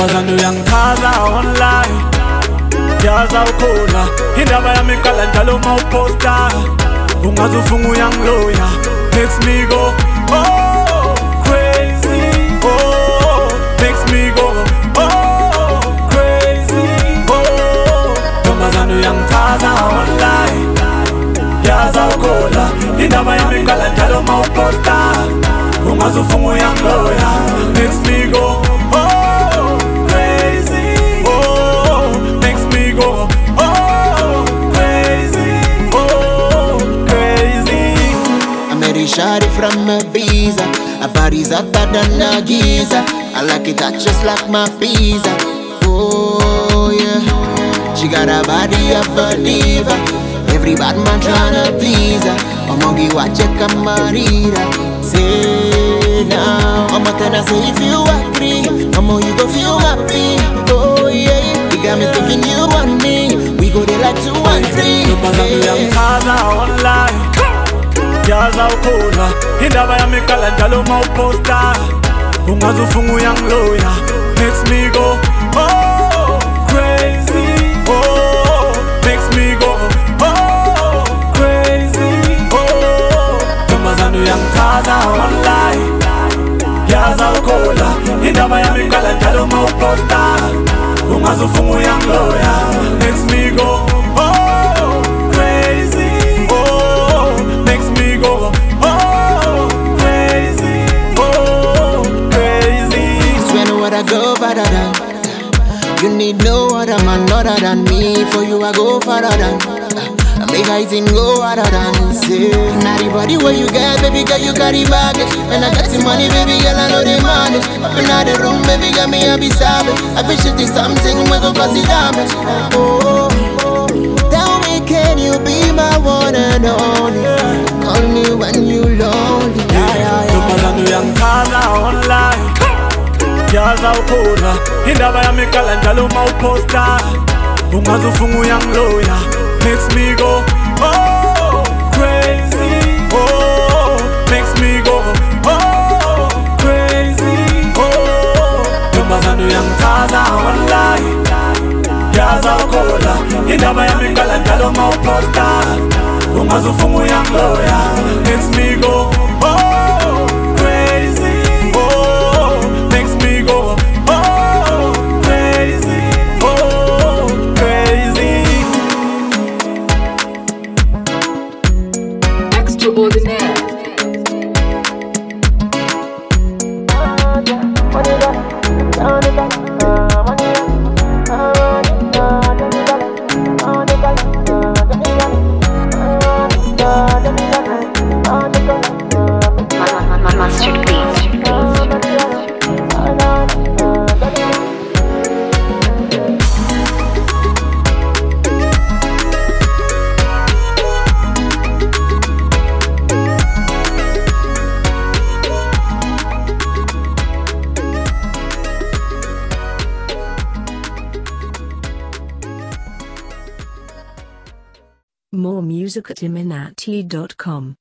Ntombazane uyangichaza online, yaza ukhona indaba yami iqala njalo mawuposta. Ungaze ufunga uyangiloya, makes me go oh crazy, oh makes me go oh crazy, oh. Ntombazane uyangichaza online, yaza ukhona indaba yami iqala njalo mawuposta. Ungaze ufunga uyangiloya, makes me go oh crazy, oh makes me go oh crazy, oh crazy. I met a shawty from Ibiza, her body's hotter than a geezer. I like it hot just like my pizza. Oh yeah, she got a body of a diva. Every bad man tryna please her. Omogi watch a camarita. Say now, I'ma tell her say if you agree, I'ma you go feel happy. Oh yeah, you got me thinking you want me. We go there like 2 and 3. Ntombazane uyangichaza online, yaza ukhona indaba yami iqala njalo mawuposta. Ungaze ufunga uyangiloya, makes me go oh crazy, oh makes me go oh crazy, oh. Ntombazane uyangichaza online, yaza ukhona indaba yami iqala njalo mawuposta. Ungaze ufunga uyangiloya, makes me go oh crazy, oh makes me go oh crazy, oh crazy. Swear no other go better than. You need no other man other than me. For you I go farther than. I make I think go harder than. Say not the body where you get, baby girl you carry baggage. And I got the money, baby girl I know the money. Up in the room, baby girl me I be savage. I wish it is something we go cause it damage. Oh, tell me can you be my one and only? Call me when you lonely. Ntombazane uyangichaza online, yaza ukhona indaba yami iqala njalo mawuposta. Ungaze ufunga uyangiloya, makes me go oh crazy, oh makes me go oh crazy, oh. Ntombazane uyangichaza online, yaza ukhona indaba yami iqala njalo mawuposta. Ungaze ufunga uyangiloya, makes me go oh crazy, oh makes me go oh crazy, oh crazy. Extraordinaire. Mustard Beats. More music at iminati.com.